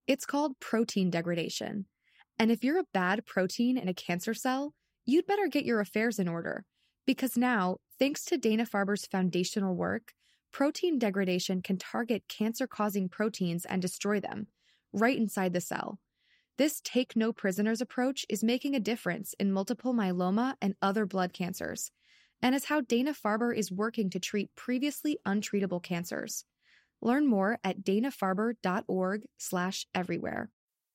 It's called protein degradation. And if you're a bad protein in a cancer cell, you'd better get your affairs in order. Because now, thanks to Dana-Farber's foundational work, protein degradation can target cancer-causing proteins and destroy them, right inside the cell. This take-no-prisoners approach is making a difference in multiple myeloma and other blood cancers, and is how Dana-Farber is working to treat previously untreatable cancers. Learn more at danafarber.org/everywhere.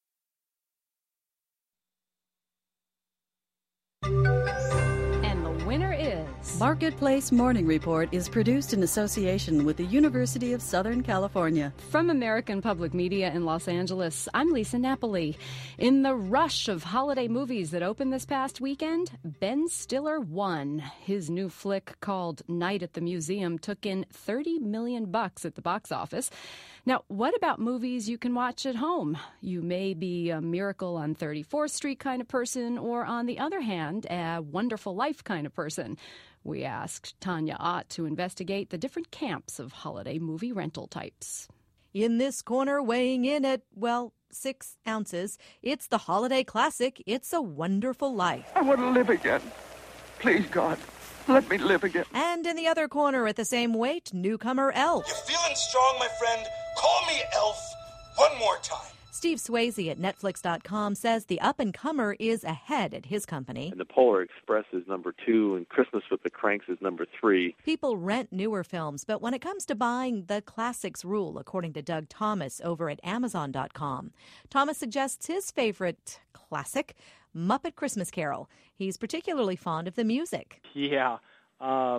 And the winner is... Marketplace Morning Report is produced in association with the University of Southern California. From American Public Media in Los Angeles, I'm Lisa Napoli. In the rush of holiday movies that opened this past weekend, Ben Stiller won. His new flick called Night at the Museum took in $30 million at the box office. Now, what about movies you can watch at home? You may be a Miracle on 34th Street kind of person, or on the other hand, a Wonderful Life kind of person. We asked Tanya Ott to investigate the different camps of holiday movie rental types. In this corner, weighing in at, 6 ounces, it's the holiday classic, It's a Wonderful Life. I want to live again. Please, God, let me live again. And in the other corner, at the same weight, newcomer Elf. You're feeling strong, my friend. Call me Elf one more time. Steve Swayze at Netflix.com says the up-and-comer is ahead at his company. And the Polar Express is number 2, and Christmas with the Cranks is number 3. People rent newer films, but when it comes to buying, the classics rule, according to Doug Thomas over at Amazon.com. Thomas suggests his favorite classic, Muppet Christmas Carol. He's particularly fond of the music. Yeah. I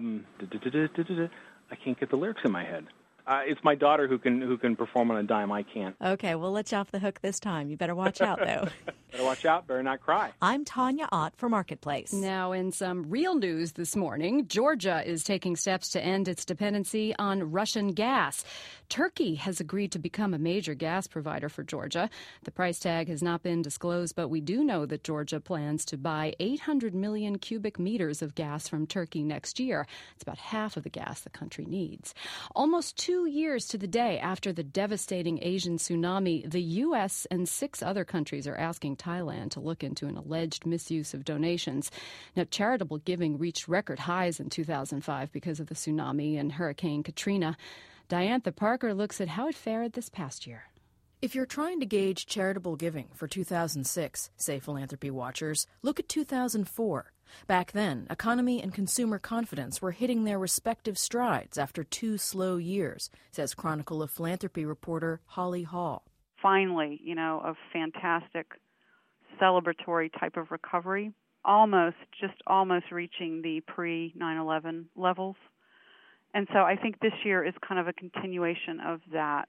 can't get the lyrics in my head. It's my daughter who can perform on a dime. I can't. Okay, we'll let you off the hook this time. You better watch out, though. Better watch out. Better not cry. I'm Tanya Ott for Marketplace. Now, in some real news this morning, Georgia is taking steps to end its dependency on Russian gas. Turkey has agreed to become a major gas provider for Georgia. The price tag has not been disclosed, but we do know that Georgia plans to buy 800 million cubic meters of gas from Turkey next year. It's about half of the gas the country needs. Almost 2 years to the day after the devastating Asian tsunami, the U.S. and 6 other countries are asking Thailand to look into an alleged misuse of donations. Now, charitable giving reached record highs in 2005 because of the tsunami and Hurricane Katrina. Diantha Parker looks at how it fared this past year. If you're trying to gauge charitable giving for 2006, say philanthropy watchers, look at 2004. Back then, economy and consumer confidence were hitting their respective strides after 2 slow years, says Chronicle of Philanthropy reporter Holly Hall. Finally, a fantastic celebratory type of recovery, almost reaching the pre-9/11 levels. And so I think this year is kind of a continuation of that.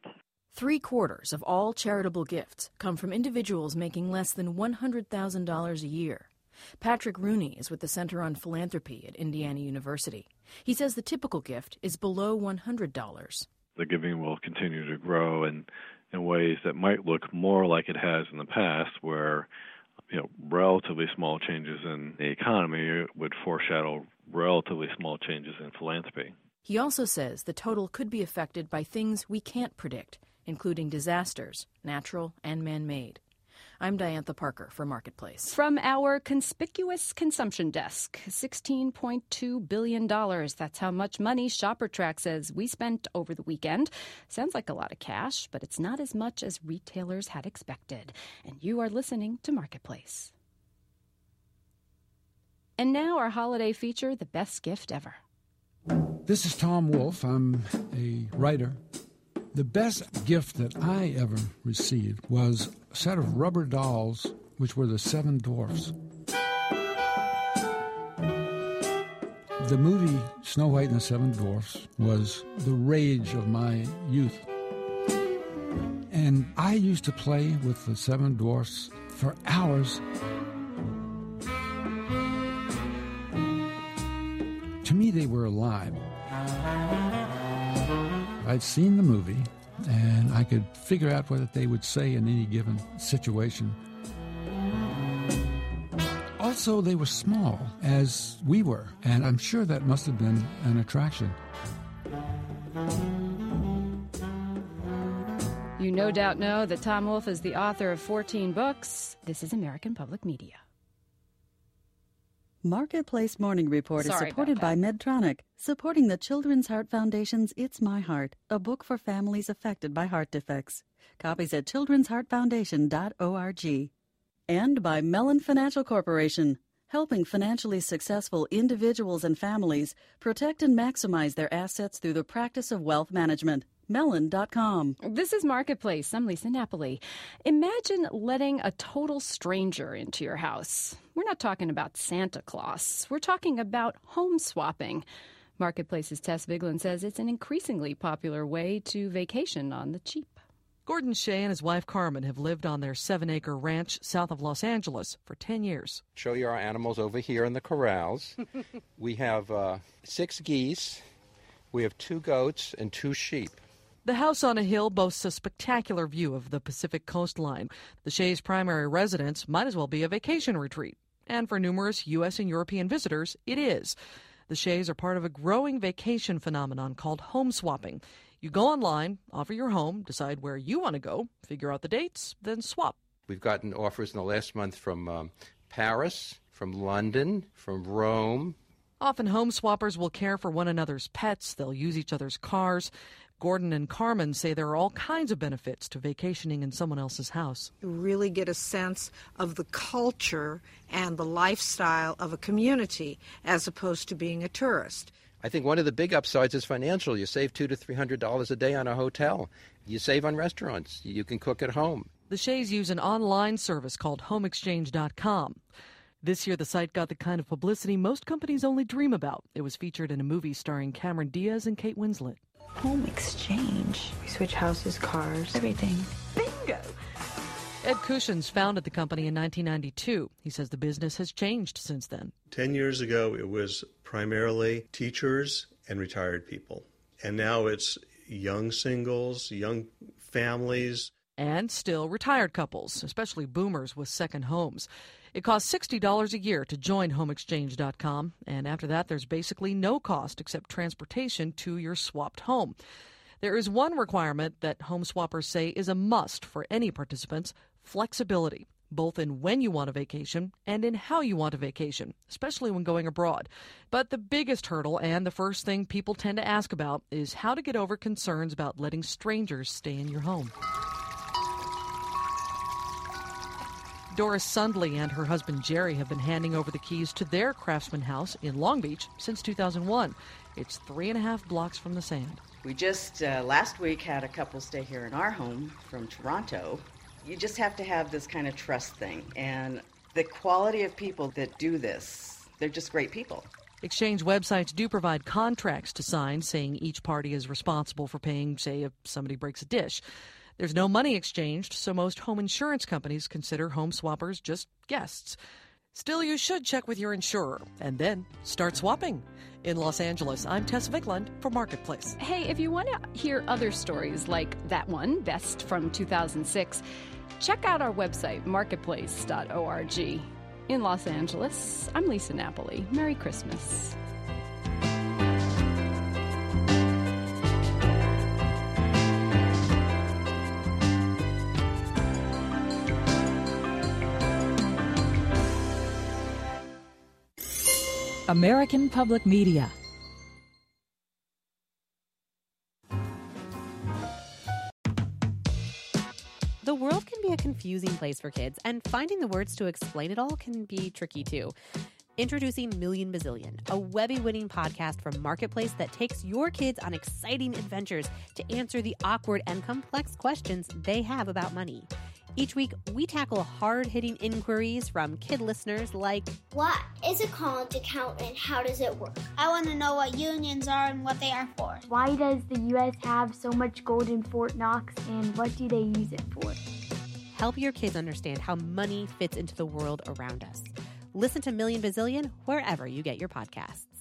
3/4 of all charitable gifts come from individuals making less than $100,000 a year. Patrick Rooney is with the Center on Philanthropy at Indiana University. He says the typical gift is below $100. The giving will continue to grow in ways that might look more like it has in the past, where relatively small changes in the economy would foreshadow relatively small changes in philanthropy. He also says the total could be affected by things we can't predict, including disasters, natural and man-made. I'm Diantha Parker for Marketplace. From our conspicuous consumption desk, $16.2 billion. That's how much money ShopperTrack says we spent over the weekend. Sounds like a lot of cash, but it's not as much as retailers had expected. And you are listening to Marketplace. And now our holiday feature, The Best Gift Ever. This is Tom Wolfe. I'm a writer. The best gift that I ever received was a set of rubber dolls, which were the 7 Dwarfs. The movie Snow White and the 7 Dwarfs was the rage of my youth. And I used to play with the 7 Dwarfs for hours. To me, they were alive. I'd seen the movie, and I could figure out what they would say in any given situation. Also, they were small, as we were, and I'm sure that must have been an attraction. You no doubt know that Tom Wolfe is the author of 14 books. This is American Public Media. Marketplace Morning Report is supported by Medtronic, supporting the Children's Heart Foundation's It's My Heart, a book for families affected by heart defects. Copies at children'sheartfoundation.org. And by Mellon Financial Corporation, helping financially successful individuals and families protect and maximize their assets through the practice of wealth management. Mellon.com. This is Marketplace. I'm Lisa Napoli. Imagine letting a total stranger into your house. We're not talking about Santa Claus. We're talking about home swapping. Marketplace's Tess Vigeland says it's an increasingly popular way to vacation on the cheap. Gordon Shea and his wife Carmen have lived on their 7-acre ranch south of Los Angeles for 10 years. Show you our animals over here in the corrals. We have 6 geese, we have 2 goats, and 2 sheep. The house on a hill boasts a spectacular view of the Pacific coastline. The Shea's primary residence might as well be a vacation retreat. And for numerous U.S. and European visitors, it is. The Sheas are part of a growing vacation phenomenon called home swapping. You go online, offer your home, decide where you want to go, figure out the dates, then swap. We've gotten offers in the last month from Paris, from London, from Rome. Often home swappers will care for one another's pets. They'll use each other's cars. Gordon and Carmen say there are all kinds of benefits to vacationing in someone else's house. You really get a sense of the culture and the lifestyle of a community as opposed to being a tourist. I think one of the big upsides is financial. You save $200 to $300 a day on a hotel. You save on restaurants. You can cook at home. The Sheas use an online service called HomeExchange.com. This year, the site got the kind of publicity most companies only dream about. It was featured in a movie starring Cameron Diaz and Kate Winslet. Home exchange. We switch houses, cars, everything. Bingo! Ed Kushins founded the company in 1992. He says the business has changed since then. 10 years ago, it was primarily teachers and retired people. And now it's young singles, young families. And still retired couples, especially boomers with second homes. It costs $60 a year to join HomeExchange.com, and after that there's basically no cost except transportation to your swapped home. There is one requirement that home swappers say is a must for any participants: flexibility, both in when you want a vacation and in how you want a vacation, especially when going abroad. But the biggest hurdle, and the first thing people tend to ask about, is how to get over concerns about letting strangers stay in your home. Doris Sundley and her husband Jerry have been handing over the keys to their Craftsman house in Long Beach since 2001. It's 3.5 blocks from the sand. We just last week had a couple stay here in our home from Toronto. You just have to have this kind of trust thing. And the quality of people that do this, they're just great people. Exchange websites do provide contracts to sign saying each party is responsible for paying, say, if somebody breaks a dish. There's no money exchanged, so most home insurance companies consider home swappers just guests. Still, you should check with your insurer and then start swapping. In Los Angeles, I'm Tess Vigeland for Marketplace. Hey, if you want to hear other stories like that one, Best from 2006, check out our website, marketplace.org. In Los Angeles, I'm Lisa Napoli. Merry Christmas. American Public Media. The world can be a confusing place for kids, and finding the words to explain it all can be tricky too. Introducing Million Bazillion, a Webby-winning podcast from Marketplace that takes your kids on exciting adventures to answer the awkward and complex questions they have about money. Each week, we tackle hard-hitting inquiries from kid listeners like, what is a college account and how does it work? I want to know what unions are and what they are for. Why does the U.S. have so much gold in Fort Knox, and what do they use it for? Help your kids understand how money fits into the world around us. Listen to Million Bazillion wherever you get your podcasts.